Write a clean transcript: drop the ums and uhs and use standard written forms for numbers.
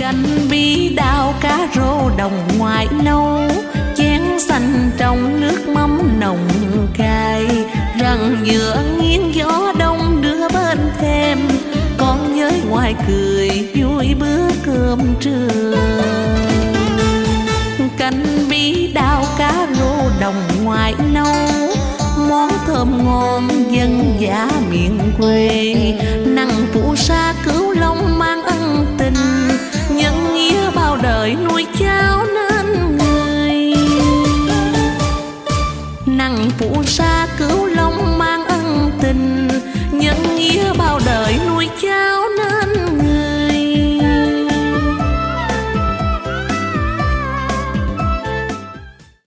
Canh bí đao cá rô đồng ngoại nâu, chén xanh trong nước mắm nồng cay. Răng giữa nghiêng gió đông đưa bên thêm, con với ngoài cười vui bữa cơm trưa. Canh bí đao cá rô đồng ngoại nâu, món thơm ngon dân dã miền quê. Nắng phù sa Cửu Long mang ân tình, nhân nghĩa bao đời nuôi cháu nên người. Nắng phù sa Cửu Long mang ân tình, nhân nghĩa bao đời nuôi cháu nên người.